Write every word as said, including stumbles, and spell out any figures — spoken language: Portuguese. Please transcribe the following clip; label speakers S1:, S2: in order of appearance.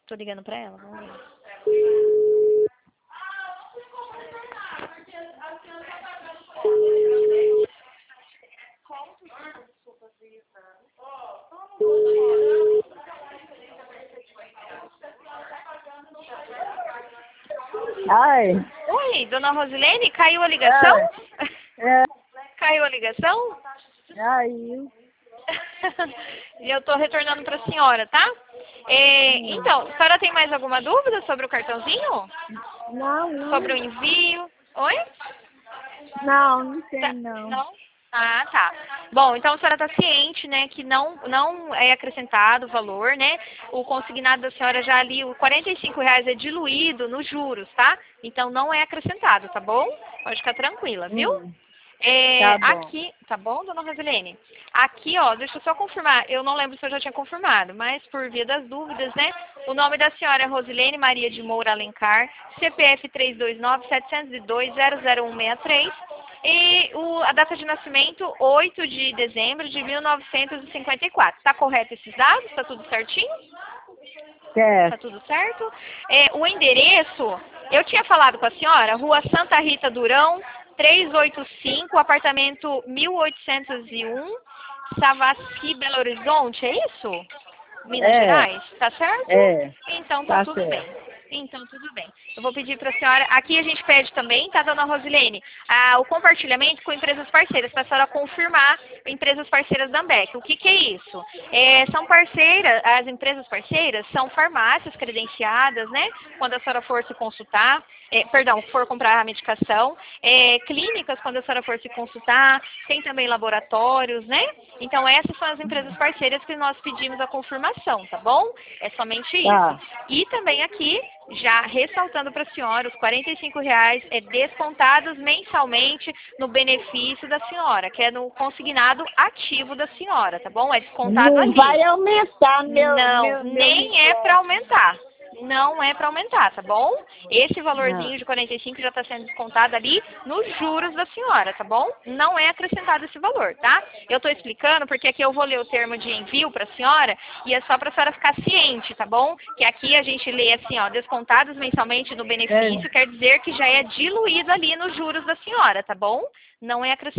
S1: Tô ligando pra ela, vamos ver.
S2: Ai.
S1: Oi, dona Rosilene, caiu a ligação?
S2: É.
S1: Caiu a ligação?
S2: Aí.
S1: E eu tô retornando pra senhora, tá? É, então, a senhora tem mais alguma dúvida sobre o cartãozinho?
S2: Não, não.
S1: Sobre o envio? Oi?
S2: Não, não
S1: Tá-
S2: tem não.
S1: Não? Ah, tá. Bom, então a senhora está ciente, né, que não, não é acrescentado o valor, né? O consignado da senhora já ali, o quarenta e cinco reais é diluído nos juros, tá? Então não é acrescentado, tá bom? Pode ficar tranquila, viu?
S2: Hum,
S1: É,
S2: tá bom.
S1: aqui, tá bom, dona Rosilene? Aqui, ó, deixa eu só confirmar. Eu não lembro se eu já tinha confirmado, mas por via das dúvidas, né? O nome da senhora é Rosilene Maria de Moura Alencar, C P F três dois nove, sete zero dois, zero zero um seis três. E o, a data de nascimento, oito de dezembro de mil novecentos e cinquenta e quatro. Tá correto esses dados? Tá tudo certinho? Tá
S2: Certo.
S1: tudo certo? É, o endereço, eu tinha falado com a senhora, Rua Santa Rita Durão, trezentos e oitenta e cinco, apartamento mil oitocentos e um, Savassi, Belo Horizonte, é isso? Minas
S2: É.
S1: Gerais? Tá certo?
S2: É.
S1: Então tá
S2: Tá
S1: tudo bem.
S2: certo.
S1: Então tudo bem. Eu vou pedir para a senhora, aqui a gente pede também, tá, dona Rosilene, ah, o compartilhamento com empresas parceiras, para a senhora confirmar empresas parceiras da Ambev. O que, que é isso? É, são parceiras, as empresas parceiras são farmácias credenciadas, né? Quando a senhora for se consultar, é, perdão, for comprar a medicação, é, clínicas quando a senhora for se consultar, tem também laboratórios, né? Então essas são as empresas parceiras que nós pedimos a confirmação, tá bom? É somente isso.
S2: Tá.
S1: E também aqui, já ressaltando para a senhora, os quarenta e cinco reais é descontados mensalmente no benefício da senhora, que é no consignado ativo da senhora, tá bom? É descontado
S2: Não
S1: ali.
S2: vai aumentar meu,
S1: Não,
S2: meu, meu
S1: nem é para aumentar. Não é para aumentar, tá bom? Esse
S2: Não.
S1: valorzinho de quarenta e cinco já está sendo descontado ali nos juros da senhora, tá bom? Não é acrescentado esse valor, tá? Eu estou explicando porque aqui eu vou ler o termo de envio para a senhora e é só para a senhora ficar ciente, tá bom? Que aqui a gente lê assim, ó, descontados mensalmente no benefício,
S2: É.
S1: quer dizer que já é diluído ali nos juros da senhora, tá bom? Não é acrescentado.